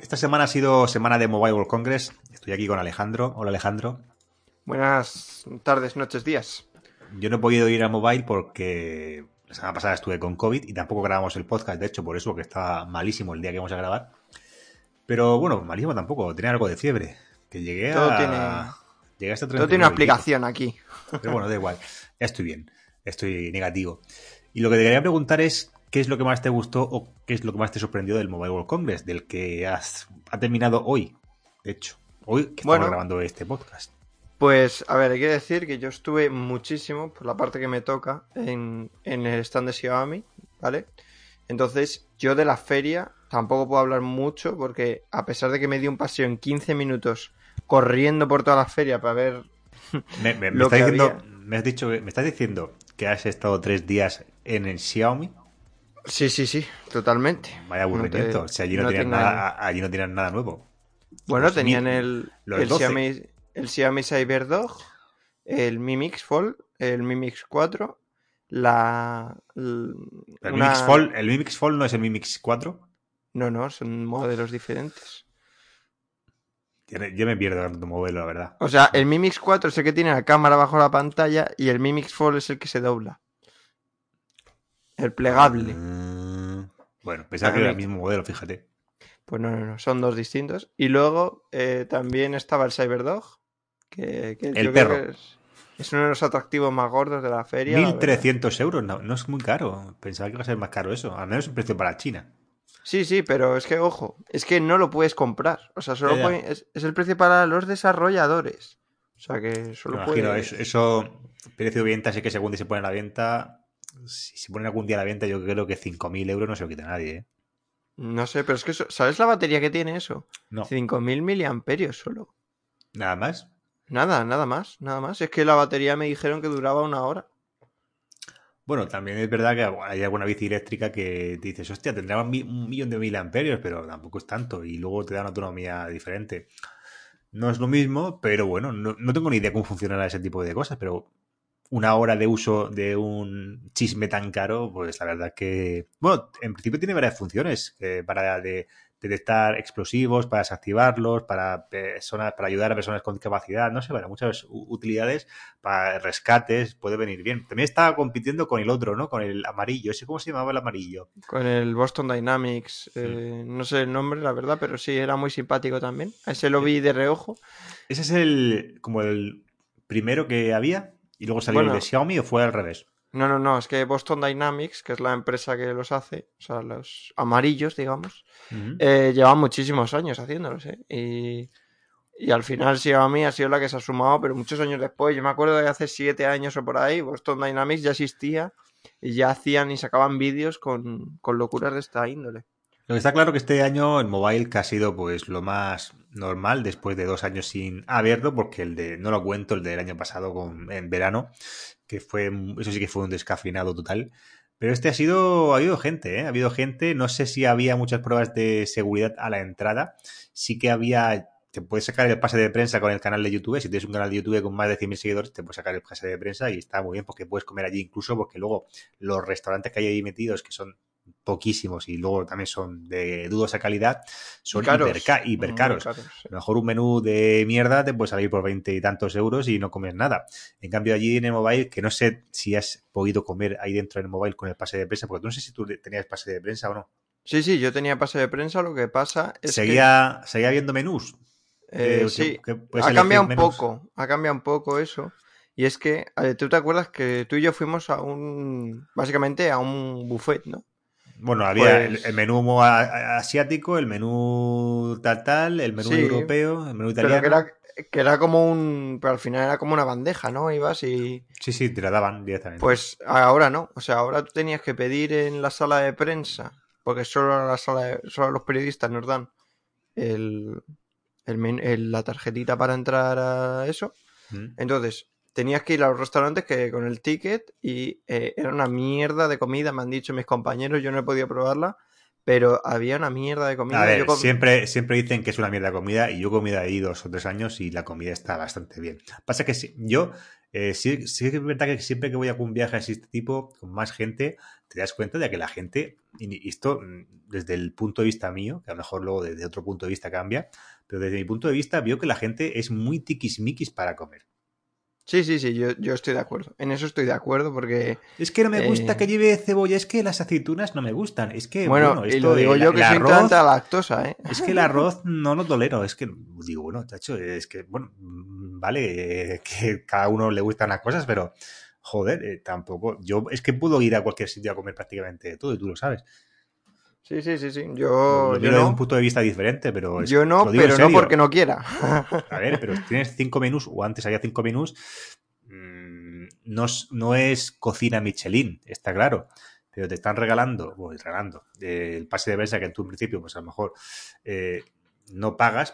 esta semana ha sido semana de Mobile World Congress. Estoy aquí con Alejandro. Hola, Alejandro. Buenas tardes, noches, días. Yo no he podido ir a Mobile porque la semana pasada estuve con COVID y tampoco grabamos el podcast, de hecho, por eso, que estaba malísimo el día que íbamos a grabar. Pero bueno, malísimo tampoco, tenía algo de fiebre. Que llegué Todo a... tiene, Llegué hasta todo tiene una 39 y pico. explicación aquí. Pero bueno, da igual. Ya estoy bien. Estoy negativo. Y lo que te quería preguntar es qué es lo que más te gustó o qué es lo que más te sorprendió del Mobile World Congress, del que ha terminado hoy. De hecho, hoy que estamos Bueno, grabando este podcast. pues a ver, hay que decir que yo estuve muchísimo, por la parte que me toca, en el stand de Xiaomi, ¿vale? Entonces, yo de la feria tampoco puedo hablar mucho porque a pesar de que me di un paseo en 15 minutos corriendo por toda la feria para ver Me lo estás que diciendo, había. me estás diciendo que has estado 3 días en el Xiaomi. Sí, sí, sí, totalmente. Vaya aburrimiento. Si allí no No te tienes engaño. nada, allí no tienes nada nuevo. Bueno, Los tenían mi, el, los el 12. Xiaomi, el Xiaomi CyberDog, el Mi Mix Fold, el Mi Mix 4, una... El Mi Mix Fold no es el Mi Mix 4. No, no, son modelos diferentes. Yo me pierdo en tu modelo, la verdad. O sea, el Mi Mix 4 es el que tiene la cámara bajo la pantalla y el Mi Mix Fold es el que se dobla. El plegable. Bueno, pensaba que A era mí, el mismo modelo, fíjate. pues no, no, no, son dos distintos. Y luego también estaba el CyberDog, que El yo creo perro. que es uno de los atractivos más gordos de la feria, la Mil verdad. trescientos euros, no, no es muy caro. Pensaba que iba a ser más caro eso. Al menos un precio para China. Sí, sí, pero es que, ojo, es que no lo puedes comprar. O sea, Ya, solo ya. es el precio para los desarrolladores. O sea, que Me solo imagino, puedes... precio de venta, sé que según se pone a la venta, si se pone algún día a la venta, yo creo que 5.000 euros no se lo quita nadie, ¿eh? No sé, pero es que, ¿sabes la batería que tiene eso? No, 5000 miliamperios solo. nada más. Nada, nada más, nada más. Es que la batería me dijeron que duraba 1 hora. Bueno, también es verdad que hay alguna bici eléctrica que te dices, hostia, tendrá un millón de miliamperios, pero tampoco es tanto. Y luego te da una autonomía diferente. No es lo mismo, pero bueno, no tengo ni idea cómo funcionará ese tipo de cosas, pero 1 hora de uso de un chisme tan caro, pues la verdad que, bueno, en principio tiene varias funciones para detectar explosivos, para desactivarlos, para personas, para ayudar a personas con discapacidad, no sé, para muchas utilidades, para rescates, puede venir bien. También estaba compitiendo con el otro, ¿no? Con el amarillo, ¿ese cómo se llamaba el amarillo? Con el Boston Dynamics. Hmm. No sé el nombre, la verdad, pero sí, era muy simpático también. A ese lo E- vi de reojo. Ese es como el primero que había y luego salió el de Bueno, Xiaomi o fue al revés. no, no, no, es que Boston Dynamics, que es la empresa que los hace, o sea, los amarillos, digamos, Ujú. llevan muchísimos años haciéndolos, ¿eh? Y al final Xiaomi ha sido la que se ha sumado, pero muchos años después. Yo me acuerdo de hace 7 años o por ahí, Boston Dynamics ya existía y ya hacían y sacaban vídeos con locuras de esta índole. Lo que está claro que este año el mobile que ha sido pues lo más normal después de 2 años sin haberlo, porque no lo cuento, el del año pasado en verano, que fue, eso sí que fue un descafeinado total. Pero este ha habido gente, ¿eh? Ha habido gente, no sé si había muchas pruebas de seguridad a la entrada, sí que había, te puedes sacar el pase de prensa con el canal de YouTube, si tienes un canal de YouTube con más de 100.000 seguidores, te puedes sacar el pase de prensa y está muy bien porque puedes comer allí incluso, porque luego los restaurantes que hay ahí metidos, que son poquísimos y luego también son de dudosa calidad, Y son caros, hiper muy caros. caros. Sí. A lo mejor un menú de mierda te puede salir por 20 y tantos euros y no comes nada. En cambio, allí en el mobile, que no sé si has podido comer ahí dentro del mobile con el pase de prensa, porque no sé si tú tenías pase de prensa o no. Sí, sí, yo tenía pase de prensa, lo que pasa es que Seguía viendo menús, sí, que puedes elegir menús. ha cambiado un poco eso. Y es que, tú te acuerdas que tú y yo fuimos básicamente a un buffet, ¿no? Bueno, había el Pues menú asiático, el menú tal, el menú sí, europeo, el menú pero italiano. que era como pero al final era como una bandeja, ¿no? Ibas y, Sí, sí, te la daban directamente. pues ahora no, o sea, ahora tú tenías que pedir en la sala de prensa, porque solo los periodistas nos dan el, la tarjetita para entrar a eso. Mm. Entonces, tenías que ir a los restaurantes que con el ticket y era una mierda de comida, me han dicho mis compañeros, yo no he podido probarla, pero había una mierda de A comida. ver, siempre dicen que es una mierda de comida y yo he comido ahí 2 o 3 años y la comida está bastante bien. Pasa que yo sí que es verdad que siempre que voy a algún viaje así de este tipo, con más gente, te das cuenta de que la gente, y esto desde el punto de vista mío, que a lo mejor luego desde otro punto de vista cambia, pero desde mi punto de vista veo que la gente es muy tiquismiquis para comer. Sí, sí, sí, yo estoy de acuerdo. En eso estoy de acuerdo porque... Es que no me gusta que eh, lleve cebolla, es que las aceitunas no me gustan, es que, bueno, bueno, y lo esto, digo yo el que soy intolerante a arroz, la lactosa, ¿eh? es que el arroz no lo tolero, es que, digo, bueno, tacho, es que, bueno, vale, que cada uno le gustan las cosas, pero, joder, tampoco, yo es que puedo ir a cualquier sitio a comer prácticamente de todo y tú lo sabes. Sí, sí, sí, sí. Lo Yo miro desde un no. punto de vista diferente, pero Yo te lo no, digo en pero no porque serio. no quiera. A ver, pero tienes 5 menús, o antes había 5 menús, no, no es cocina Michelin, está claro, pero te están regalando, el pase de mesa que tú en principio, pues a lo mejor eh, no pagas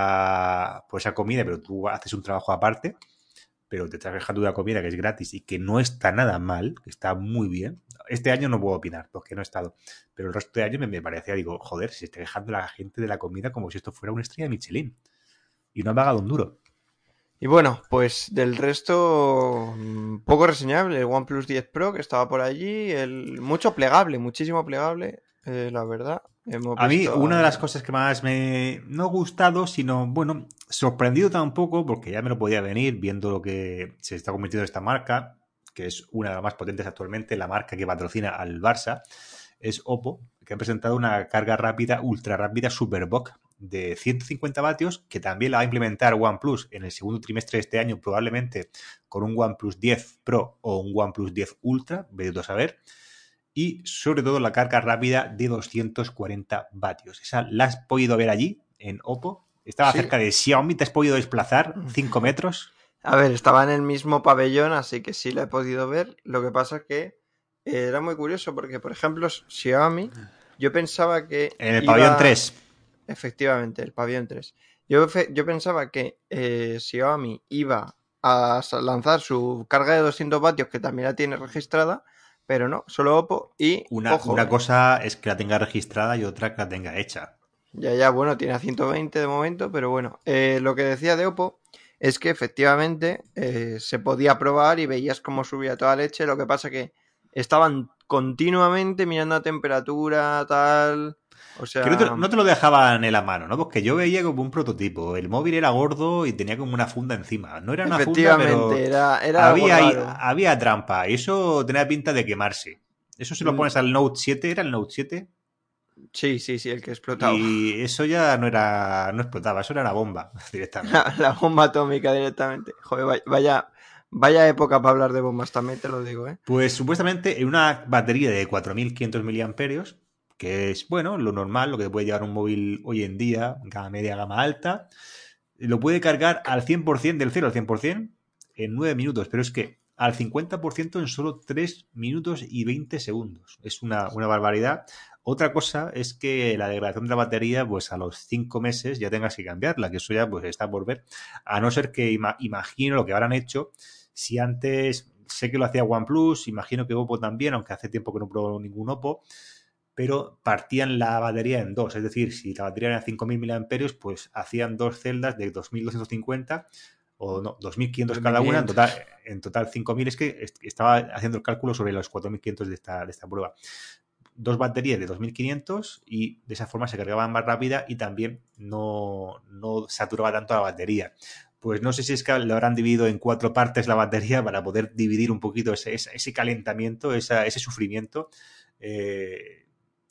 por esa comida, pero tú haces un trabajo aparte, pero te estás dejando una comida que es gratis y que no está nada mal, que está muy bien. Este año no puedo opinar, porque no he estado, pero el resto de años me parecía, digo, joder, se está dejando la gente de la comida como si esto fuera una estrella de Michelin y no ha pagado un duro. Y bueno, pues del resto, poco reseñable. El OnePlus 10 Pro que estaba por allí, mucho plegable, muchísimo plegable, la verdad. Hemos A mí, visto una de las cosas que más me no ha gustado, sino, bueno, sorprendido tampoco, porque ya me lo podía venir viendo lo que se está convirtiendo esta marca, que es una de las más potentes actualmente, la marca que patrocina al Barça, es Oppo, que ha presentado una carga rápida, ultra rápida, Superbook de 150 vatios, que también la va a implementar OnePlus en el segundo trimestre de este año, probablemente con un OnePlus 10 Pro o un OnePlus 10 Ultra, vete a saber, y sobre todo la carga rápida de 240 vatios. Esa la has podido ver allí, en Oppo. Estaba Sí. cerca de Xiaomi, te has podido desplazar 5 metros. A ver, estaba en el mismo pabellón, así que sí la he podido ver. Lo que pasa es que era muy curioso porque, por ejemplo, Xiaomi, yo pensaba que En el pabellón iba... 3. Efectivamente, el pabellón 3. Yo pensaba que Xiaomi iba a lanzar su carga de 200 vatios, que también la tiene registrada, pero no, solo Oppo y, ojo, Una cosa es que la tenga registrada y otra que la tenga hecha. ya, bueno, tiene a 120 de momento, pero bueno, lo que decía de Oppo es que efectivamente se podía probar y veías cómo subía toda leche, lo que pasa que estaban continuamente mirando la temperatura, tal, o Que sea, no te lo dejaban en la mano, ¿no? Porque yo veía como un prototipo. El móvil era gordo y tenía como una funda encima. No era una funda, pero efectivamente, era algo raro. había trampa. Y eso tenía pinta de quemarse. Eso se lo pones al Note 7, ¿era el Note 7? Sí, sí, sí, el que explotaba. Y eso ya no explotaba, eso era una bomba directamente. La bomba atómica directamente. Joder, vaya época para hablar de bombas, también te lo digo, ¿eh? Pues supuestamente en una batería de 4500 miliamperios, que es, bueno, lo normal, lo que puede llevar un móvil hoy en día, gama media, gama alta, lo puede cargar al 100%, del 0 al 100%, en 9 minutos, pero es que al 50% en solo 3 minutos y 20 segundos. Es una barbaridad. Otra cosa es que la degradación de la batería, pues a los 5 meses ya tengas que cambiarla, que eso ya pues está por ver. A no ser que imagino lo que habrán hecho. Si antes sé que lo hacía OnePlus, imagino que Oppo también, aunque hace tiempo que no pruebo ningún Oppo, pero partían la batería en dos. Es decir, si la batería era 5.000 miliamperios, pues hacían dos celdas de 2.250 o no, 2.500 cada una, $2.500. en total 5.000. Es que estaba haciendo el cálculo sobre los 4.500 de esta prueba. Dos baterías de 2.500 y de esa forma se cargaban más rápida y también no saturaba tanto la batería. Pues no sé si es que lo habrán dividido en 4 partes la batería para poder dividir un poquito ese calentamiento, ese sufrimiento. Eh,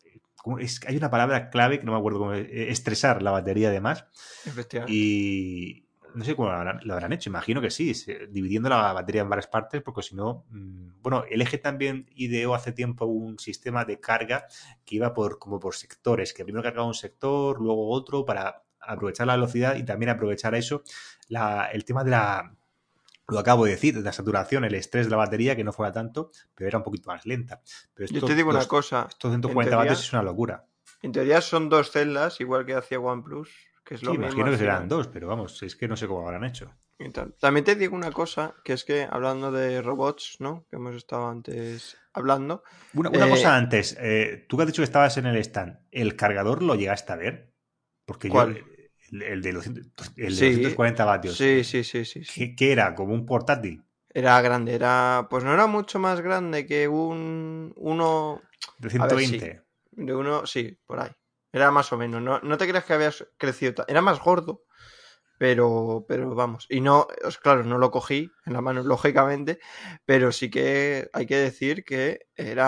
hay una palabra clave que no me acuerdo cómo es, estresar la batería además. Efectivamente. Y no sé cómo lo habrán hecho, imagino que sí, dividiendo la batería en varias partes, porque si no, bueno, el eje también ideó hace tiempo un sistema de carga que iba como por sectores, que primero cargaba un sector, luego otro, para aprovechar la velocidad y también aprovechar eso, el tema de lo acabo de decir, de la saturación, el estrés de la batería, que no fuera tanto, pero era un poquito más lenta. Pero Yo te digo una cosa, estos en 140 vatios teoría, es una locura. en teoría son dos celdas, igual que hacía OnePlus, que es Sí, lo mismo imagino al que serán final. dos, pero vamos, es que no sé cómo habrán hecho. Y tal. También te digo una cosa, que es que hablando de robots, ¿no? Que hemos estado antes hablando. Una cosa antes, tú que has dicho que estabas en el stand, ¿el cargador lo llegaste a ver? Porque yo, ¿Cuál? el de 200, el de Sí, 240 vatios, sí, sí, sí, sí, sí. ¿qué era? ¿Como un portátil? Era grande, pues no era mucho más grande que uno, De a ver, sí, 120. de uno, sí, por ahí. Era más o menos, no te creas que había crecido, era más gordo, pero vamos, y no, claro, no lo cogí en la mano, lógicamente, pero sí que hay que decir que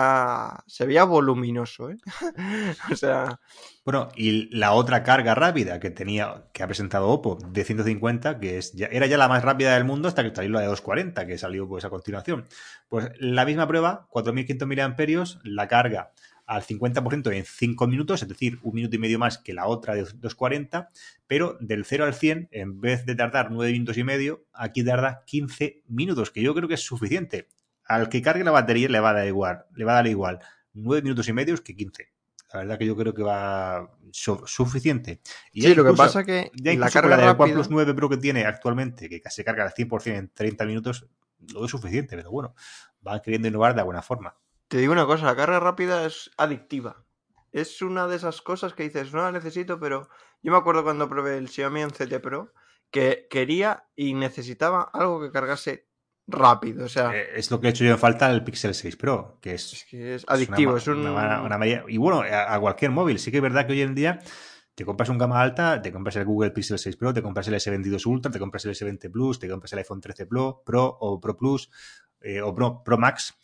se veía voluminoso, ¿eh? O sea, Bueno, y la otra carga rápida que ha presentado Oppo de 150, era ya la más rápida del mundo hasta que salió la de 240, que salió pues a continuación. Pues la misma prueba, 4500 miliamperios, la carga al 50% en 5 minutos, es decir, 1 minuto y medio más que la otra de 240, pero del 0 al 100, en vez de tardar 9 minutos y medio, aquí tarda 15 minutos, que yo creo que es suficiente. Al que cargue la batería le va a dar igual 9 minutos y medio que 15. La verdad que yo creo que va suficiente. Y sí, lo que pasa que ya la incluso con carga la del OnePlus rápida, 9 Pro que tiene actualmente, que se carga al 100% en 30 minutos, lo es suficiente, pero bueno, van queriendo innovar de alguna forma. te digo una cosa, la carga rápida es adictiva. Es una de esas cosas que dices, no la necesito, pero yo me acuerdo cuando probé el Xiaomi 11T Pro que quería y necesitaba algo que cargase rápido. O sea, Es lo que he hecho yo en falta el Pixel 6 Pro, que es que es es adictivo, es una un... medida. Y bueno, a cualquier móvil. Sí que es verdad que hoy en día te compras un gama alta, te compras el Google Pixel 6 Pro, te compras el S22 Ultra, te compras el S20 Plus, te compras el iPhone 13 Pro o Pro Plus o Pro Max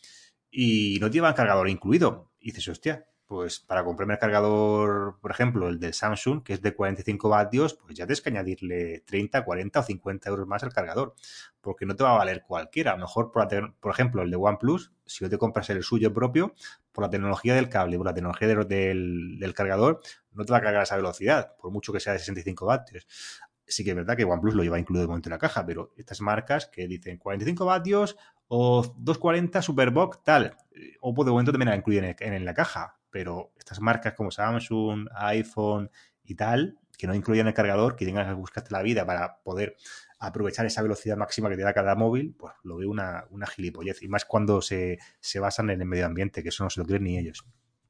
y no llevan cargador incluido. Y dices, hostia, pues para comprarme el cargador, por ejemplo, el del Samsung, que es de 45 vatios, pues ya tienes que añadirle 30, 40 o 50 euros más al cargador, porque no te va a valer cualquiera. A lo mejor, por ejemplo, el de OnePlus, si no te compras el suyo propio, por la tecnología del cable, por la tecnología del cargador, no te va a cargar a esa velocidad, por mucho que sea de 65 vatios. Sí que es verdad que OnePlus lo lleva incluido de momento en la caja, pero estas marcas que dicen 45 vatios o 240 Superbox, tal, Oppo de momento también la incluyen en la caja, pero estas marcas como Samsung, iPhone y tal, que no incluyen el cargador, que tengas que buscarte la vida para poder aprovechar esa velocidad máxima que te da cada móvil, pues lo veo una gilipollez. Y más cuando se basan en el medio ambiente, que eso no se lo creen ni ellos.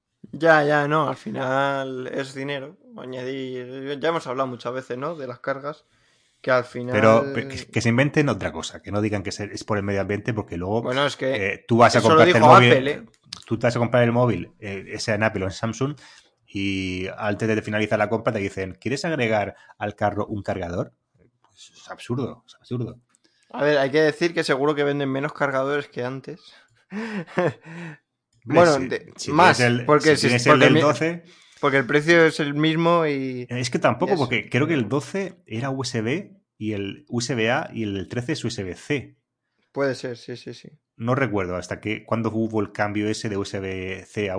Ya, no, al final es dinero. Añadir, ya hemos hablado muchas veces, ¿no? De las cargas, que al Pero final... que se inventen otra cosa, que no digan que es por el medio ambiente, porque luego Bueno, es que tú vas a eso lo comprarte el dijo móvil, Apple, ¿eh? tú te vas a comprar el móvil, sea en Apple o en Samsung, y antes de finalizar la compra te dicen, ¿quieres agregar al carro un cargador? Pues es absurdo, es absurdo. A ver, hay que decir que seguro que venden menos cargadores que antes. Hombre, Bueno, si tienes más, si tienes el del 12, porque el precio es el mismo es que y tampoco, eso. porque creo que el 12 era USB y el USB-A y el del 13 es USB-C. Puede ser, sí. No recuerdo hasta que cuando hubo el cambio ese de USB-C a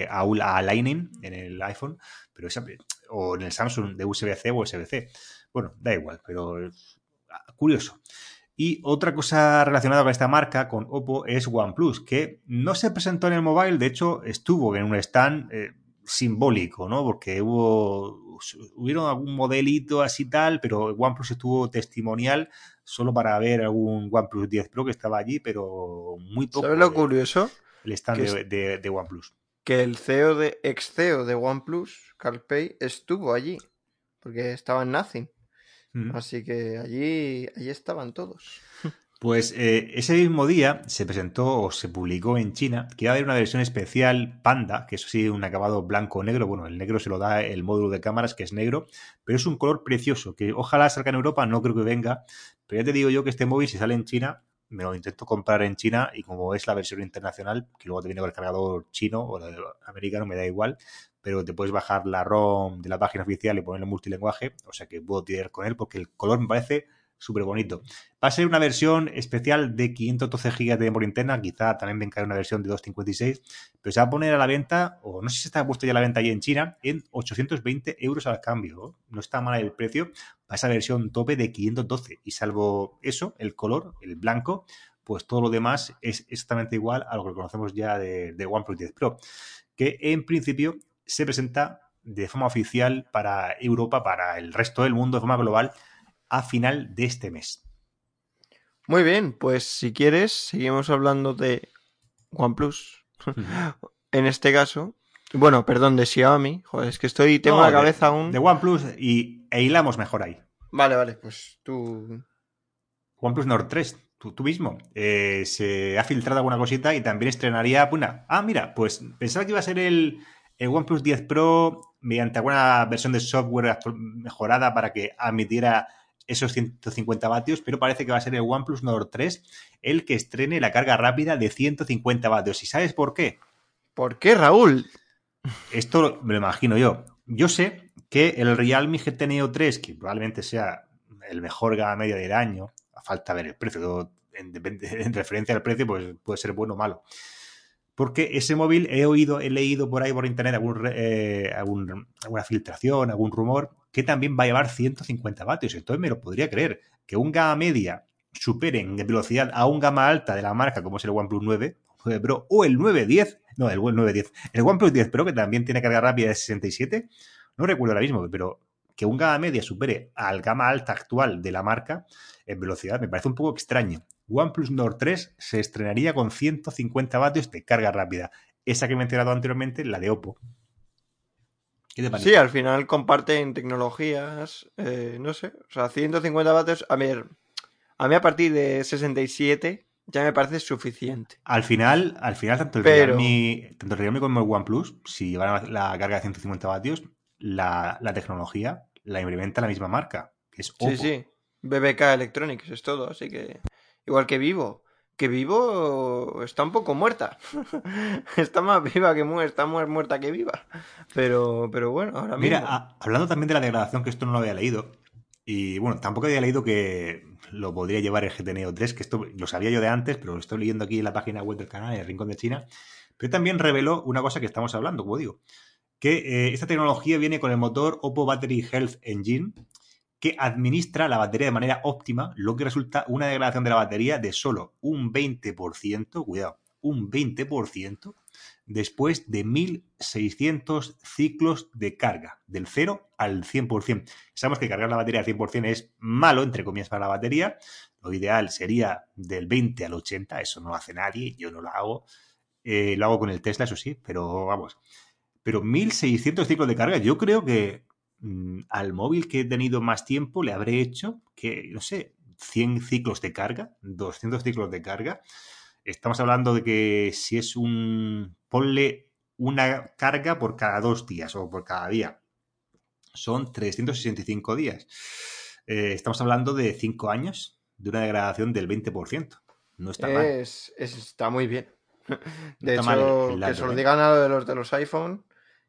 a Lightning en el iPhone, pero o en el Samsung de USB-C o USB-C. Bueno, da igual, pero curioso. Y otra cosa relacionada con esta marca, con Oppo, es OnePlus, que no se presentó en el mobile, de hecho estuvo en un stand simbólico, ¿no? Porque hubieron algún modelito así tal, pero OnePlus estuvo testimonial solo para ver algún OnePlus 10 Pro que estaba allí, pero muy ¿Sabes poco lo curioso? el stand Que es de OnePlus. que el CEO ex CEO de OnePlus, Carl Pei, estuvo allí, porque estaba en Nothing. Mm. Así que allí estaban todos. Pues ese mismo día se presentó o se publicó en China que iba a haber una versión especial Panda, que eso sí, un acabado blanco-negro. Bueno, el negro se lo da el módulo de cámaras, que es negro, pero es un color precioso, que ojalá salga en Europa, no creo que venga. Pero ya te digo yo que este móvil, si sale en China, me lo intento comprar en China y como es la versión internacional, que luego te viene con el cargador chino o el americano, me da igual, pero te puedes bajar la ROM de la página oficial y ponerlo en multilenguaje, o sea que puedo tirar con él porque el color me parece súper bonito. Va a ser una versión especial de 512 GB de memoria interna, quizá también venga una versión de 256, pero se va a poner a la venta, o no sé si está puesto ya a la venta ahí en China, en 820 euros al cambio. No está mal el precio para esa versión tope de 512. Y salvo eso, el color, el blanco, pues todo lo demás es exactamente igual a lo que conocemos ya de OnePlus 10 Pro, que en principio se presenta de forma oficial para Europa, para el resto del mundo, de forma global, a final de este mes. Muy bien, pues si quieres, seguimos hablando de OnePlus. Uh-huh. En este caso, bueno, perdón, de Xiaomi. Joder, es que tengo la No, cabeza de aún. OnePlus e hilamos mejor ahí. Vale, pues tú. OnePlus Nord 3. tú mismo. Se ha filtrado alguna cosita y también estrenaría una. Ah, mira, pues pensaba que iba a ser el OnePlus 10 Pro mediante alguna versión de software mejorada para que admitiera esos 150 vatios, pero parece que va a ser el OnePlus Nord 3 el que estrene la carga rápida de 150 vatios. ¿Y sabes por qué? ¿Por qué, Raúl? Esto me lo imagino yo. Yo sé que el Realme GT Neo 3, que probablemente sea el mejor gama media del año, a falta de ver el precio, en referencia al precio, pues puede ser bueno o malo. Porque ese móvil he leído por ahí por internet alguna filtración, algún rumor, que también va a llevar 150 vatios. Entonces me lo podría creer. Que un gama media supere en velocidad a un gama alta de la marca, como es el OnePlus 9 Pro o el 910, no, el 910, el OnePlus 10 Pro, que también tiene carga rápida de 67, no recuerdo ahora mismo, pero que un gama media supere al gama alta actual de la marca en velocidad me parece un poco extraño. OnePlus Nord 3 se estrenaría con 150 vatios de carga rápida. Esa que he mencionado anteriormente, la de Oppo. ¿Qué te Sí, parece? al final comparten tecnologías, no sé, o sea, 150 vatios, a mí a partir de 67 ya me parece suficiente. Al final Pero, tanto el Realme como el OnePlus, si llevan la carga de 150 vatios, la tecnología la implementa la misma marca, que es sí, Oppo. sí, BBK Electronics es todo, así que... Igual que Vivo está un poco muerta. Está más viva que muerta, está más muerta que viva. Pero bueno, ahora Mira, mismo. hablando también de la degradación, que esto no lo había leído, y bueno, tampoco había leído que lo podría llevar el GT Neo 3, que esto lo sabía yo de antes, pero lo estoy leyendo aquí en la página web del canal, en el Rincón de China, pero también reveló una cosa que estamos hablando, como digo, que esta tecnología viene con el motor Oppo Battery Health Engine, que administra la batería de manera óptima, lo que resulta una degradación de la batería de solo un 20%, cuidado, un 20%, después de 1600 ciclos de carga, del 0 al 100%. Sabemos que cargar la batería al 100% es malo, entre comillas, para la batería. Lo ideal sería del 20 al 80, eso no lo hace nadie, yo no lo hago. Lo hago con el Tesla, eso sí, pero vamos. Pero 1600 ciclos de carga, yo creo que al móvil que he tenido más tiempo le habré hecho que, no sé, 100 ciclos de carga, 200 ciclos de carga. Estamos hablando de que si es ponle una carga por cada 2 días o por cada día. Son 365 días. Estamos hablando de 5 años de una degradación del 20%. No está mal. Está muy bien. No De está mal hecho, el que se dato, lo ¿eh? digan a de los iPhone,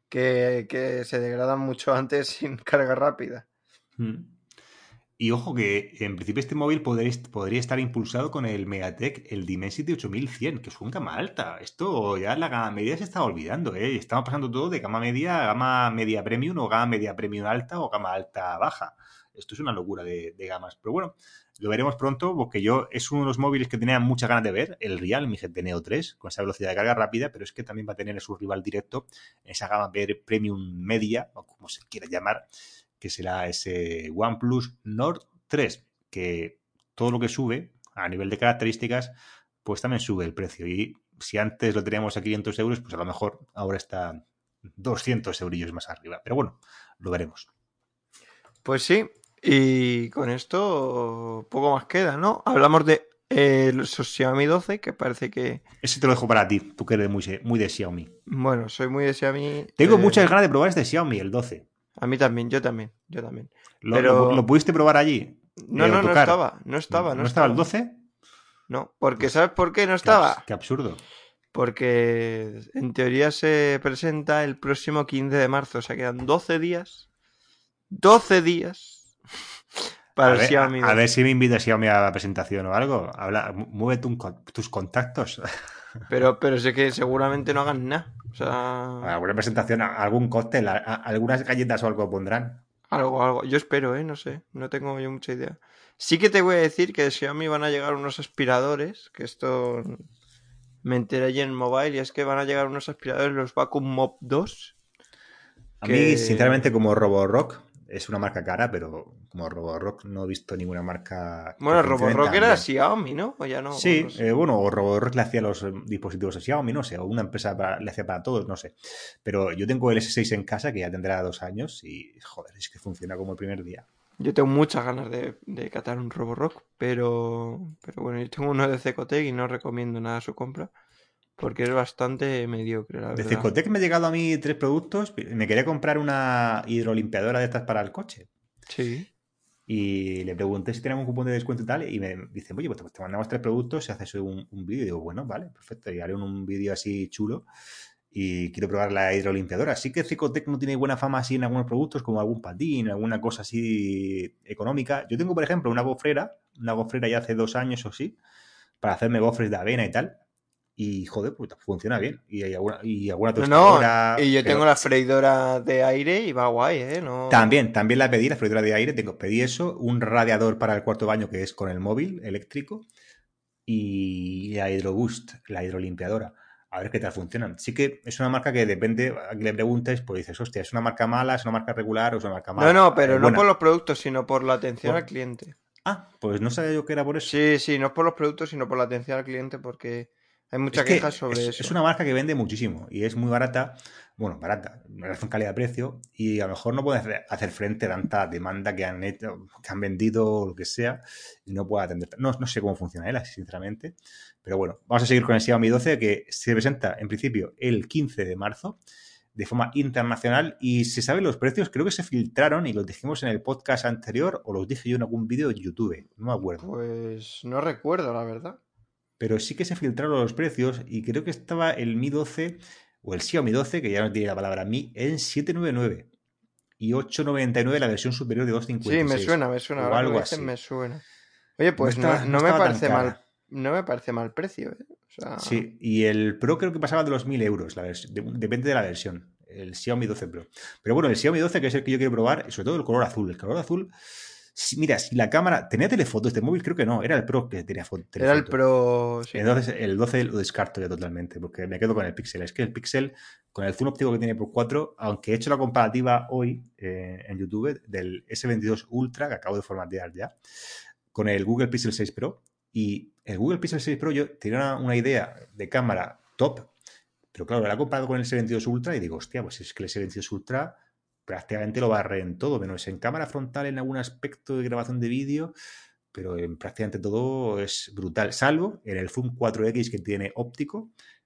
que se degradan mucho antes sin carga rápida. Mm. Y ojo que en principio este móvil podría estar impulsado con el MediaTek, el Dimensity 8100, que es un gama alta. Esto ya la gama media se está olvidando, ¿eh? Estamos pasando todo de gama media premium o gama media premium alta o gama alta baja. Esto es una locura de gamas. Pero bueno, lo veremos pronto porque es uno de los móviles que tenía muchas ganas de ver, el Realme GT Neo 3, con esa velocidad de carga rápida, pero es que también va a tener su rival directo, esa gama premium media, o como se quiera llamar, que será ese OnePlus Nord 3, que todo lo que sube a nivel de características, pues también sube el precio. Y si antes lo teníamos a 500 euros, pues a lo mejor ahora está 200 eurillos más arriba. Pero bueno, lo veremos. Pues sí, y con esto poco más queda, ¿no? Hablamos de los Xiaomi 12, que parece que, Ese te lo dejo para ti, tú que eres muy de Xiaomi. bueno, soy muy de Xiaomi. Tengo muchas ganas de probar este Xiaomi, el 12. A mí también, yo también, yo también. ¿Lo Pero pudiste probar allí? no, ¿O no, no tocar? estaba, no estaba, no ¿No estaba el estaba. 12? No, porque Pues ¿sabes por qué no qué, estaba? qué absurdo. Porque en teoría se presenta el próximo 15 de marzo, o sea, quedan 12 días. 12 días para A el ver, Xiaomi a ver 12. si me invitas Xiaomi a la presentación o algo. Mueve tus contactos. Pero sé que seguramente no hagan nada. O sea, Alguna presentación, algún cóctel, algunas galletas o algo pondrán. algo. Yo espero, ¿eh? No sé. No tengo yo mucha idea. Sí que te voy a decir que de Xiaomi van a llegar unos aspiradores, que esto me enteré ayer en mobile, y es que van a llegar unos aspiradores, los Vacuum Mop 2, A mí, que... sinceramente, como Roborock, es una marca cara, pero como Roborock no he visto ninguna marca que Bueno, funcionen Roborock tan era bien. Xiaomi, ¿no? O ya no, o no Sí, sé. bueno, o Roborock le hacía los dispositivos a Xiaomi, no sé, o una empresa le hacía para todos, no sé. Pero yo tengo el S6 en casa que ya tendrá 2 años y, joder, es que funciona como el primer día. Yo tengo muchas ganas de catar un Roborock, pero bueno, yo tengo uno de Cecotec y no recomiendo nada su compra porque es bastante mediocre, la De verdad. Cecotec me han llegado a mí 3 productos. Me quería comprar una hidrolimpiadora de estas para el coche. Sí. Y le pregunté si tenían un cupón de descuento y tal. Y me dicen, oye, pues te mandamos 3 productos y haces un vídeo. Y digo, bueno, vale, perfecto. Y haré un vídeo así chulo. Y quiero probar la hidrolimpiadora. Sí que Cecotec no tiene buena fama así en algunos productos, como algún patín, alguna cosa así económica. Yo tengo, por ejemplo, una gofrera ya hace 2 años o sí, para hacerme gofres de avena y tal. Y joder, pues funciona bien. Y alguna No, no, tostadora, y yo tengo pero la freidora de aire y va guay, ¿eh? No... también la pedí, la freidora de aire. Pedí eso, un radiador para el cuarto baño que es con el móvil eléctrico y la Hydroboost, la hidrolimpiadora. A ver qué tal funcionan. Sí que es una marca que depende a que le preguntes, pues dices, hostia, ¿es una marca mala, es una marca regular o es una marca No, mala? no, pero no por Buena. los productos, sino por la atención al Por- cliente. Pues no sabía yo que era por eso. Sí, sí, no es por los productos, sino por la atención al cliente, porque hay Es mucha queja que sobre es eso. una marca que vende muchísimo y es muy barata, bueno, barata, en relación calidad-precio, y a lo mejor no puede hacer frente a tanta demanda que han hecho, que han vendido o lo que sea, y no puede atender. No sé cómo funciona él, sinceramente, pero bueno, vamos a seguir con el Xiaomi 12 que se presenta en principio el 15 de marzo de forma internacional y se saben los precios, creo que se filtraron y los dijimos en el podcast anterior o los dije yo en algún vídeo de YouTube, no me acuerdo. Pues no recuerdo, la verdad. Pero sí que se filtraron los precios y creo que estaba el Mi 12 o el Xiaomi 12, que ya no tiene la palabra Mi, en 799 y 899 la versión superior de Sí, 256 me suena. o Ahora que lo algo dices, me así. suena. Oye, No pues no, estaba, no no me estaba tan parece cara. mal, no me parece mal precio, ¿eh? O sea, Sí, y el Pro creo que pasaba de los 1000 euros, depende de la versión, el Xiaomi 12 Pro. Pero bueno, el Xiaomi 12, que es el que yo quiero probar, sobre todo el color azul. El color azul, mira, si la cámara, ¿tenía telefoto este móvil? Creo que no, era el Pro que tenía era el telefoto. Pro, sí. Entonces, el 12 lo descarto ya totalmente, porque me quedo con el Pixel. Es que el Pixel, con el zoom óptico que tiene por 4, aunque he hecho la comparativa hoy en YouTube del S22 Ultra, que acabo de formatear ya, con el Google Pixel 6 Pro, y el Google Pixel 6 Pro yo tenía una idea de cámara top, pero claro, la he comparado con el S22 Ultra y digo, hostia, pues es que el S22 Ultra prácticamente lo barre en todo, menos en cámara frontal en algún aspecto de grabación de vídeo, pero en prácticamente todo es brutal, salvo en el Zoom 4X que tiene óptico,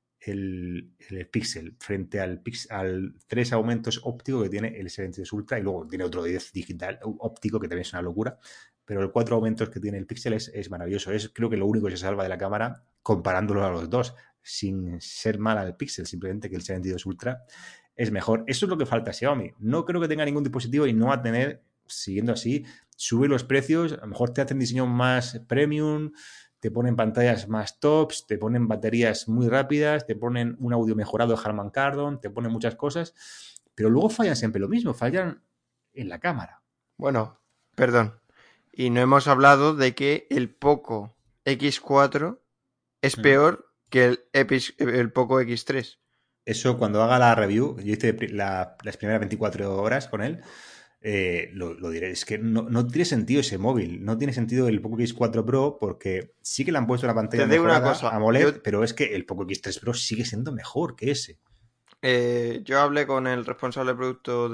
el Pixel, frente al 3 aumentos óptico que tiene el S22 Ultra, y luego tiene otro 10 digital óptico que también es una locura, pero el 4 aumentos que tiene el Pixel es maravilloso. Es creo que lo único que se salva de la cámara comparándolo a los dos, sin ser mala el Pixel, simplemente que el S22 Ultra es mejor. Eso es lo que falta a Xiaomi. No creo que tenga ningún dispositivo y no va a tener, siguiendo así, sube los precios, a lo mejor te hacen diseño más premium, te ponen pantallas más tops, te ponen baterías muy rápidas, te ponen un audio mejorado de Harman Kardon, te ponen muchas cosas, pero luego fallan siempre lo mismo, fallan en la cámara. Bueno, perdón. Y no hemos hablado de que el Poco X4 es peor que el Poco X3. Eso cuando haga la review, yo hice las primeras 24 horas con él, lo diré. Es que no tiene sentido ese móvil, no tiene sentido el Poco X4 Pro porque sí que le han puesto una pantalla Te digo una mejorada cosa, AMOLED, pero es que el Poco X3 Pro sigue siendo mejor que ese. yo hablé con el responsable de producto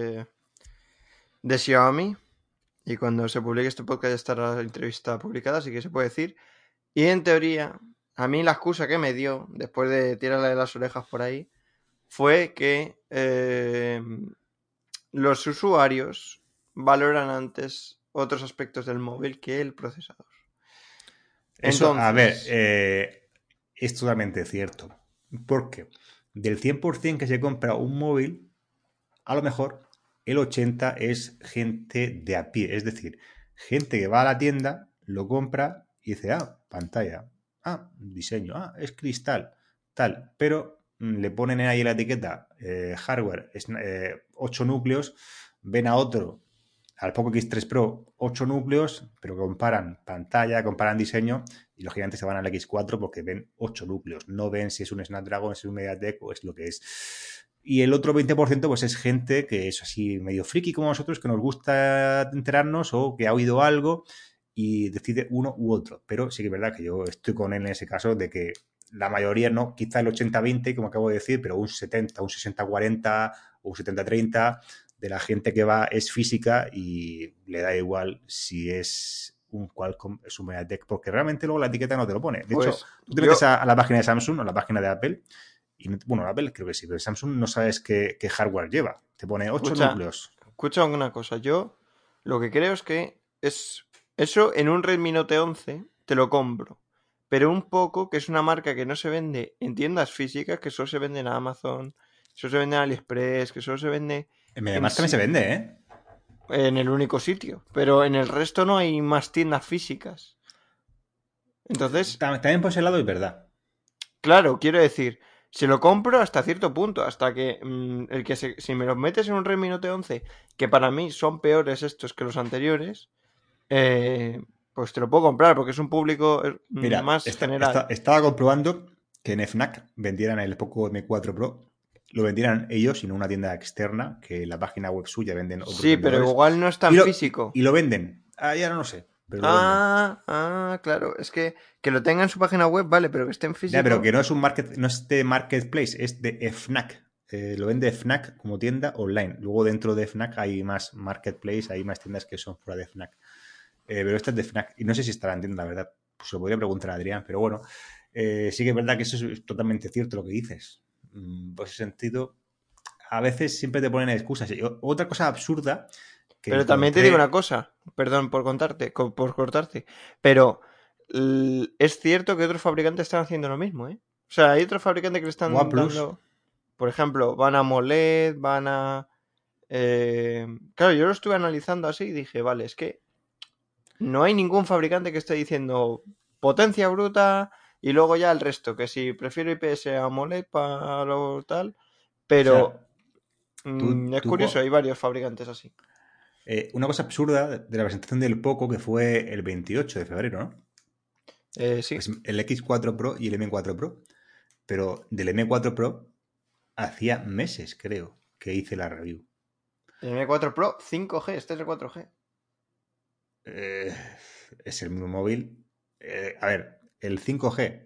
de Xiaomi y cuando se publique este podcast ya estará la entrevista publicada, así que se puede decir. Y en teoría, a mí la excusa que me dio, después de tirarle las orejas por ahí, fue que los usuarios valoran antes otros aspectos del móvil que el procesador. Eso, a ver, Entonces, es totalmente cierto. Porque del 100% que se compra un móvil, a lo mejor el 80% es gente de a pie. Es decir, gente que va a la tienda, lo compra y dice, pantalla, diseño, es cristal, tal. Pero le ponen ahí en la etiqueta hardware, 8 núcleos, ven a otro al Poco X3 Pro 8 núcleos, pero comparan pantalla, comparan diseño y lógicamente se van al X4 porque ven 8 núcleos, no ven si es un Snapdragon, si es un MediaTek o es lo que es. Y el otro 20% pues es gente que es así medio friki como nosotros, que nos gusta enterarnos o que ha oído algo y decide uno u otro. Pero sí que es verdad que yo estoy con él en ese caso de que la mayoría no, quizá el 80-20, como acabo de decir, pero un 70, un 60-40 o un 70-30 de la gente que va es física y le da igual si es un Qualcomm, es un MediaTek, porque realmente luego la etiqueta no te lo pone. De hecho, Pues tú te metes a la página de Samsung o a la página de Apple y, bueno, Apple creo que sí, pero Samsung no sabes qué hardware lleva. Te pone 8 escucha, núcleos. escucha una cosa. Yo lo que creo es que es eso en un Redmi Note 11 te lo compro. Pero un poco, que es una marca que no se vende en tiendas físicas, que solo se vende en Amazon, que solo se vende en AliExpress, que solo se vende En en, MediaMarkt también se vende, ¿eh? en el único sitio. Pero en el resto no hay más tiendas físicas. Entonces, También por ese lado es verdad. claro, quiero decir, se lo compro hasta cierto punto, hasta que si me los metes en un Redmi Note 11, que para mí son peores estos que los anteriores, eh, pues te lo puedo comprar porque es un público Mira, más general. estaba comprobando que en FNAC vendieran el Poco M4 Pro, lo vendieran ellos y no una tienda externa, que en la página web suya venden otros Sí, pero vendedores, igual no es tan físico. y lo venden. Ah, ya no lo sé, pero lo venden. Claro, es que lo tenga en su página web, vale, pero que esté en Ya, pero que físico. no es no es de Marketplace, es de FNAC. Lo vende FNAC como tienda online. Luego dentro de FNAC hay más Marketplace, hay más tiendas que son fuera de FNAC. Pero esta es de FNAC. Y no sé si estará en tienda, la verdad. Pues se lo podría preguntar a Adrián, pero bueno. Sí que es verdad que eso es totalmente cierto lo que dices. Por ese sentido, a veces siempre te ponen excusas. Y otra cosa absurda que Pero también te digo una encontré. cosa, perdón por contarte, por cortarte, pero es cierto que otros fabricantes están haciendo lo mismo, ¿eh? O sea, hay otros fabricantes que le están OnePlus. dando, por ejemplo, van a AMOLED, van a... Claro, yo lo estuve analizando así y dije, vale, es que no hay ningún fabricante que esté diciendo potencia bruta y luego ya el resto, que si prefiero IPS a AMOLED para lo tal, O sea, pero tú, es tú, curioso, hay varios fabricantes así. una cosa absurda de la presentación del Poco que fue el 28 de febrero, ¿no? Sí. Pues el X4 Pro y el M4 Pro. Pero del M4 Pro hacía meses, creo, que hice la review. El M4 Pro 5G, este es el 4G. Eh, es el mismo móvil. A ver, el 5G,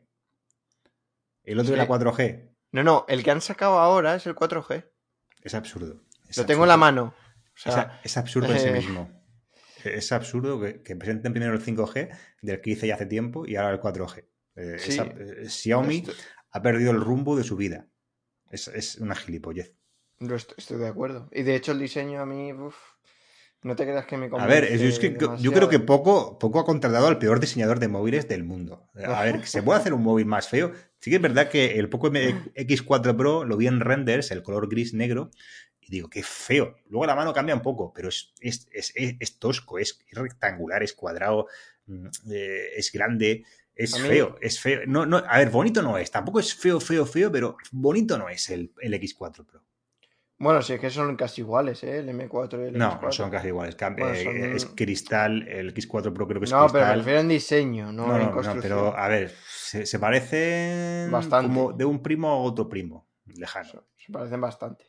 el otro de la Sí. 4G, No, el que han sacado ahora es el 4G. es absurdo. Es Lo tengo en la absurdo. mano. O sea, Es absurdo en sí eh, mismo. Es absurdo que presenten primero el 5G, del que hice ya hace tiempo, y ahora el 4G. sí, Xiaomi esto- ha perdido el rumbo de su vida. Es una gilipollez. estoy de acuerdo. Y de hecho el diseño a mí, uf, no te creas que me A ver, convence yo creo que demasiado. poco ha contratado al peor diseñador de móviles del mundo. A ver, ¿se puede hacer un móvil más feo? Sí que es verdad que el Poco X4 Pro lo vi en renders, el color gris negro, y digo, qué feo. Luego la mano cambia un poco, pero es tosco, es rectangular, es cuadrado, es grande, A es mí, feo, es feo. A ver, bonito no es, tampoco es feo, pero bonito no es el X4 Pro. bueno, sí, es que son casi iguales, ¿eh? El M4 y el No, no son X4. casi iguales. Bueno, Es son... cristal, el X4 Pro creo que es No, pero me cristal. refiero en diseño, no en No, pero construcción. a ver, se parecen como Bastante. de un primo a otro primo, lejano. Se parecen bastante.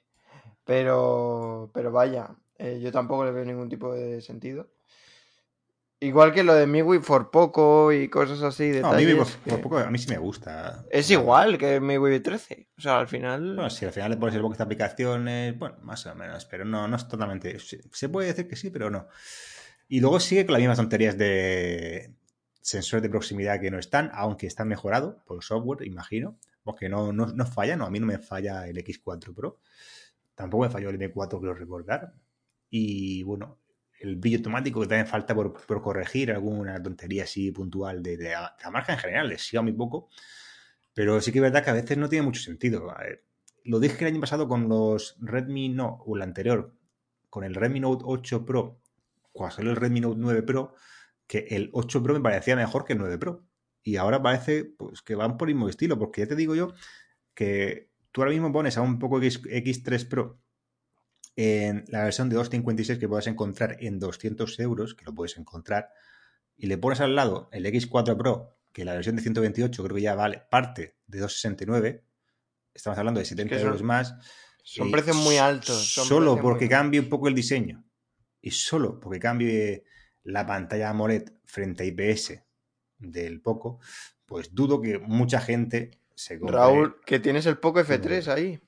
Pero vaya, yo tampoco le veo ningún tipo de sentido. Igual que lo de MIUI for Poco y cosas así, No, a mí detalles por que... poco, a mí sí me gusta. Es igual que MIUI 13. O sea, al final... Bueno, si al final le pones el box de aplicaciones, bueno, más o menos, pero no es totalmente. Se puede decir que sí, pero no. Y luego sigue con las mismas tonterías de sensores de proximidad que no están, aunque están mejorados por software, imagino. Porque no falla, no, a mí no me falla el X4 Pro. Tampoco me falló el M4, quiero recordar. Y bueno, el brillo automático que también falta por corregir, alguna tontería así puntual de la marca en general, de Xiaomi poco. Pero sí que es verdad que a veces no tiene mucho sentido. A ver, lo dije el año pasado con los Redmi, no, o el anterior, con el Redmi Note 8 Pro, cuando salió el Redmi Note 9 Pro, que el 8 Pro me parecía mejor que el 9 Pro. Y ahora parece pues, que van por el mismo estilo, porque ya te digo yo que tú ahora mismo pones a un poco X3 Pro en la versión de 256 que puedas encontrar en 200 euros, que lo puedes encontrar, y le pones al lado el X4 Pro, que la versión de 128 creo que ya vale parte de 269, estamos hablando de Es que 70 euros más, son precios muy altos, son solo precios muy porque cambie un altos. poco el diseño y solo porque cambie la pantalla AMOLED frente a IPS del Poco, pues dudo que mucha gente se Raúl, compre que tienes el Poco un F3 móvil. ahí.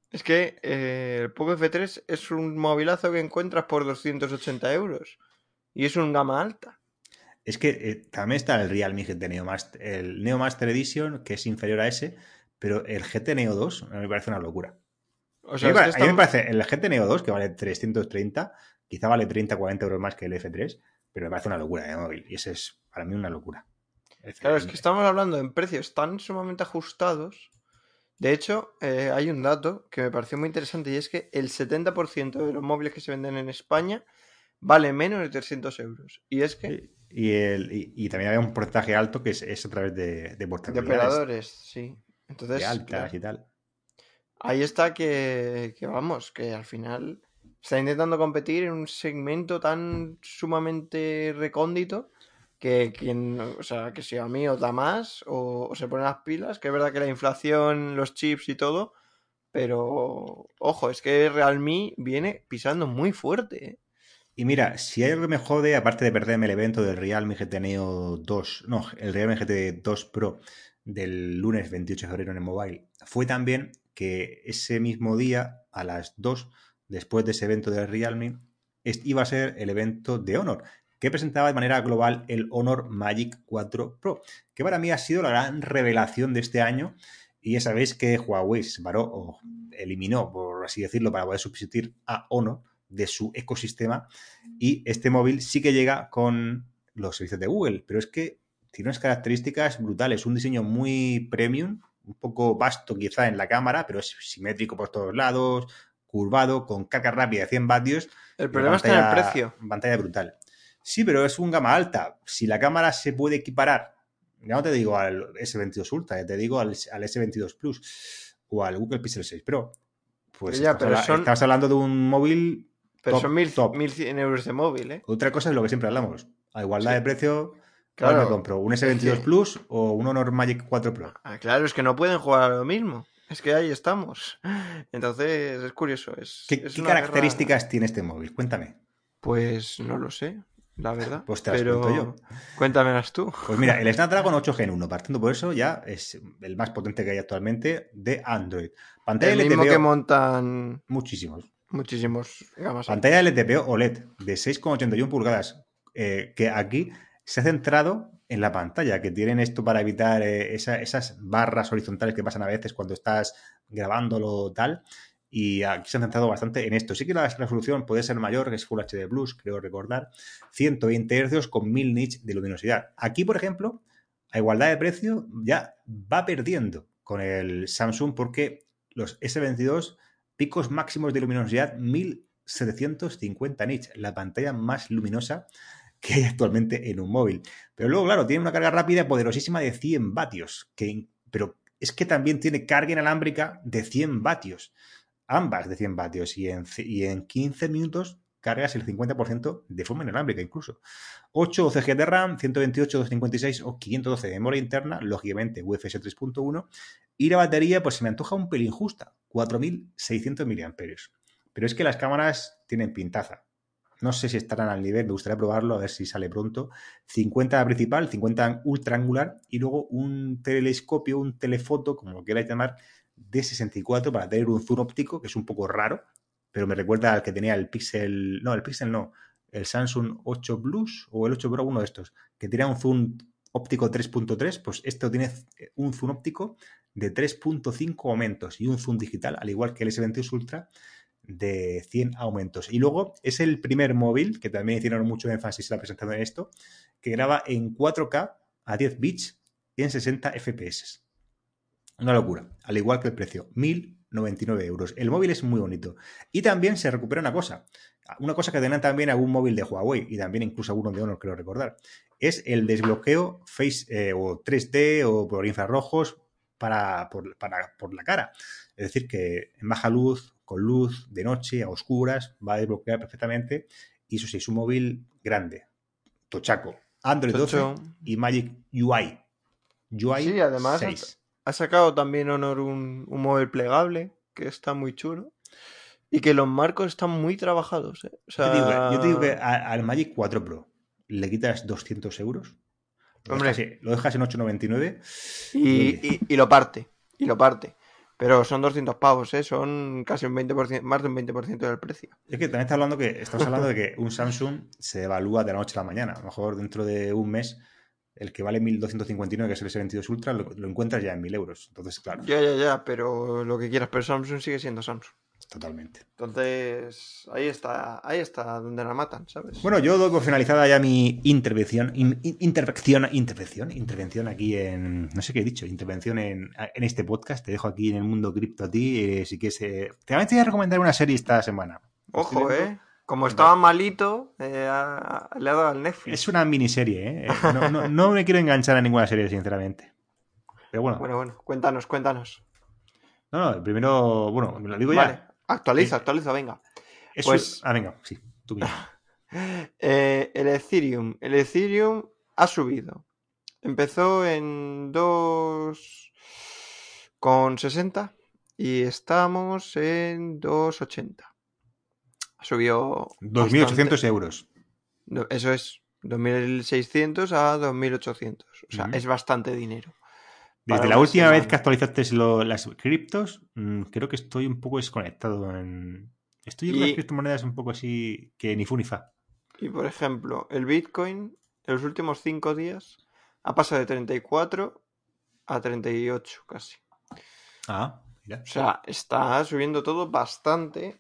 Es que el Poco F3 es un movilazo que encuentras por 280 euros. Y es un gama alta. Es que también está el Realme GT Neo Master, el Neo Master Edition, que es inferior a ese, pero el GT Neo 2 a mí me parece una locura. O sea, es que A mí me están... parece el GT Neo 2, que vale 330, quizá vale 30-40 euros más que el F3, pero me parece una locura de móvil. Y ese es para mí una locura. Claro, es que estamos hablando en precios tan sumamente ajustados. De hecho, hay un dato que me pareció muy interesante y es que el 70% de los móviles que se venden en España vale menos de 300 euros. Y es que Y también había un porcentaje alto que es a través de de portabilidades, operadores, sí. de Entonces, altas claro, y tal. ahí está que vamos, que al final está intentando competir en un segmento tan sumamente recóndito que quien, o sea, que si a mí os da más o se ponen las pilas, que es verdad que la inflación, los chips y todo, pero ojo, es que Realme viene pisando muy fuerte, ¿eh? Y mira, si hay algo que me jode, aparte de perderme el evento del Realme GT Neo 2, no, el Realme GT 2 Pro del lunes 28 de febrero en el mobile, fue también que ese mismo día, a las 2, después de ese evento del Realme, iba a ser el evento de Honor, que presentaba de manera global el Honor Magic 4 Pro, que para mí ha sido la gran revelación de este año. Y ya sabéis que Huawei se separó o eliminó, por así decirlo, para poder subsistir a Honor de su ecosistema, y este móvil sí que llega con los servicios de Google, pero es que tiene unas características brutales, un diseño muy premium, un poco vasto quizá en la cámara, pero es simétrico por todos lados, curvado, con carga rápida de 100 vatios El y una problema está en el precio. pantalla brutal. Sí, pero es un gama alta. Si la cámara se puede equiparar, ya no te digo al S22 Ultra, ya te digo al S22 Plus o al Google Pixel 6 Pro, pues Ya, estás hablando de un móvil pero son top. 1.100 euros de móvil, ¿eh? Otra cosa es lo que siempre hablamos. A Es igualdad de que, precio, ¿cuál me claro, compro? ¿Un es S22 que, Plus o un Honor Magic 4 Pro? claro, es que no pueden jugar a lo mismo. Es que ahí estamos. Entonces, es curioso, es ¿Qué una guerra. características tiene este móvil? Cuéntame. Pues no lo sé, la verdad. Pues te las cuento yo. Pero cuéntamelas tú. Pues mira, el Snapdragon 8 Gen 1, partiendo por eso, ya es el más potente que hay actualmente de Android. Pantalla El mismo que LTPO, montan muchísimos. muchísimos gamas Pantalla altas. LTPO OLED de 6,81 pulgadas, que aquí se ha centrado en la pantalla, que tienen esto para evitar esas barras horizontales que pasan a veces cuando estás grabándolo tal. Y aquí se han centrado bastante en esto. Sí que la resolución puede ser mayor, que es Full HD Plus, creo recordar. 120 Hz con 1000 nits de luminosidad. Aquí, por ejemplo, a igualdad de precio ya va perdiendo con el Samsung porque los S22 picos máximos de luminosidad 1750 nits, la pantalla más luminosa que hay actualmente en un móvil. Pero luego, claro, tiene una carga rápida poderosísima de 100 vatios, pero es que también tiene carga inalámbrica de 100 vatios, ambas de 100 vatios, y en 15 minutos cargas el 50% de forma inalámbrica incluso. 8 o CG de RAM, 128, 256 o 512 de memoria interna, lógicamente UFS 3.1, y la batería pues se me antoja un pelín justa, 4600 mAh. Pero es que las cámaras tienen pintaza. No sé si estarán al nivel, me gustaría probarlo, a ver si sale pronto. 50 principal, 50 ultra angular y luego un telescopio, un telefoto, como lo queráis llamar, de 64 para tener un zoom óptico, que es un poco raro, pero me recuerda al que tenía el Pixel, no, el Pixel no, el Samsung 8 Plus o el 8 Pro, uno de estos, que tenía un zoom óptico 3.3, pues esto tiene un zoom óptico de 3.5 aumentos y un zoom digital, al igual que el S22 Ultra, de 100 aumentos. Y luego es el primer móvil, que también hicieron mucho énfasis la presentación en esto, que graba en 4K a 10 bits en 60 FPS. Una locura, al igual que el precio, 1099 euros. El móvil es muy bonito. Y también se recupera una cosa que tenían también algún móvil de Huawei y también incluso alguno de Honor, creo recordar, es el desbloqueo Face o 3D o por infrarrojos por la cara. Es decir, que en baja luz, con luz, de noche, a oscuras, va a desbloquear perfectamente. Y eso sí, es un móvil grande, tochaco. Android Tocho. 12 y Magic UI. Sí, UI además 6. ha sacado también Honor un móvil plegable que está muy chulo y que los marcos están muy trabajados, ¿eh? O Yo te digo que sea, al Magic 4 Pro le quitas 200 euros, hombre, lo dejas en 899 y nueve y y, oye, y lo parte, y lo parte. Pero son 200 pavos, ¿eh? Son casi un 20%, más de un 20% del precio. Es que también estamos hablando de que un Samsung se evalúa de la noche a la mañana. A lo mejor dentro de un mes, el que vale 1.259, que es el S22 Ultra, lo encuentras ya en 1.000 euros. Entonces, claro, Ya, pero lo que quieras, pero Samsung sigue siendo Samsung. totalmente. Entonces, ahí está donde la matan, ¿sabes? Bueno, yo doy por finalizada ya mi intervención aquí en, no sé qué he dicho, intervención en este podcast. Te dejo aquí en el mundo cripto a ti, si quieres, te voy a recomendar una serie esta semana. Estoy Ojo, viendo, como me estaba pare- malito, le ha dado al es Netflix. una miniserie, ¿eh? No me quiero enganchar a ninguna serie, sinceramente. Pero bueno, Bueno, cuéntanos. no, primero, bueno, me lo digo Vale, ya. actualiza, Eh, venga. Eso, Pues venga, sí, tú mismo. el Ethereum ha subido. Empezó en 2,60 y estamos en 2,80. Subió 2.800 bastante. euros. Eso es 2.600 a 2.800. O sea, Ujú. es bastante dinero Desde para la una última vez que semana. actualizaste las criptos, creo que estoy un poco desconectado. Estoy con las Y, criptomonedas un poco así que ni fu ni fa. y por ejemplo, el Bitcoin en los últimos 5 días ha pasado de 34 a 38 casi. Ah, mira. O sea, está subiendo todo bastante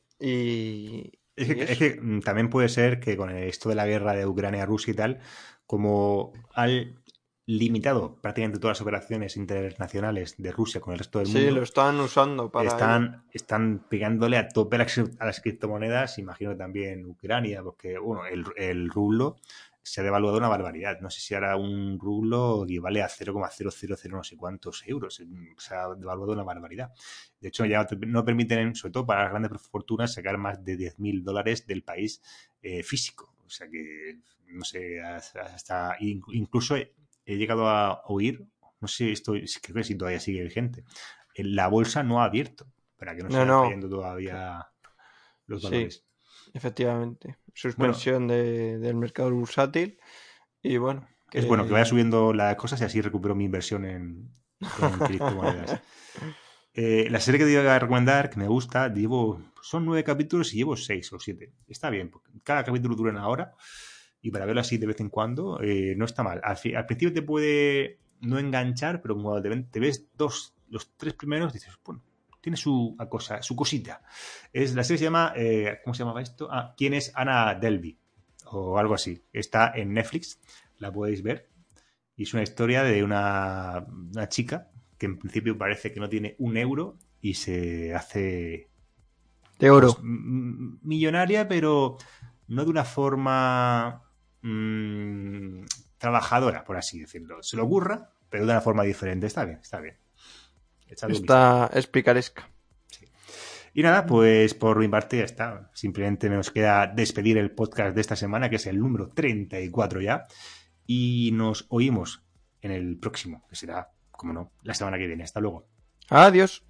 y Es eso. que también puede ser que con esto de la guerra de Ucrania-Rusia y tal, como han limitado prácticamente todas las operaciones internacionales de Rusia con el resto del Sí, lo mundo, están usando para ello. están pegándole a tope a las criptomonedas, imagino que también Ucrania, porque bueno, el rublo se ha devaluado una barbaridad. No sé si ahora un rublo equivale a 0,000 no sé cuántos euros. Se ha devaluado una barbaridad. De hecho, ya no permiten, sobre todo para las grandes fortunas, sacar más de 10.000 dólares del país físico. O sea que, no sé, hasta incluso he llegado a oír, no sé, creo que sí todavía sigue vigente, la bolsa no ha abierto para que no No, sigan no. cayendo todavía los Sí, valores. efectivamente. Bueno, Suspensión del mercado bursátil. Y bueno, es bueno que vaya que... subiendo las cosas y así recupero mi inversión en criptomonedas. La serie que te iba a recomendar, que me gusta, son 9 capítulos y llevo 6 o 7. Está bien, porque cada capítulo dura una hora y para verlo así de vez en cuando no está mal. Al principio te puede no enganchar, pero cuando te ves los tres primeros, dices, bueno, tiene su cosita. La serie se llama, ¿cómo se llamaba esto? ¿Quién es Anna Delvey? O algo así. Está en Netflix, la podéis ver. Y es una historia de una chica que en principio parece que no tiene un euro y se hace De pues oro. millonaria, pero no de una forma trabajadora, por así decirlo. Se lo ocurra, pero de una forma diferente. Está bien, está bien. Echadle un vistazo. Es picaresca. Sí. Y nada, pues por mi parte ya está. Simplemente nos queda despedir el podcast de esta semana, que es el número 34 ya. Y nos oímos en el próximo, que será, como no, la semana que viene. Hasta luego. Adiós.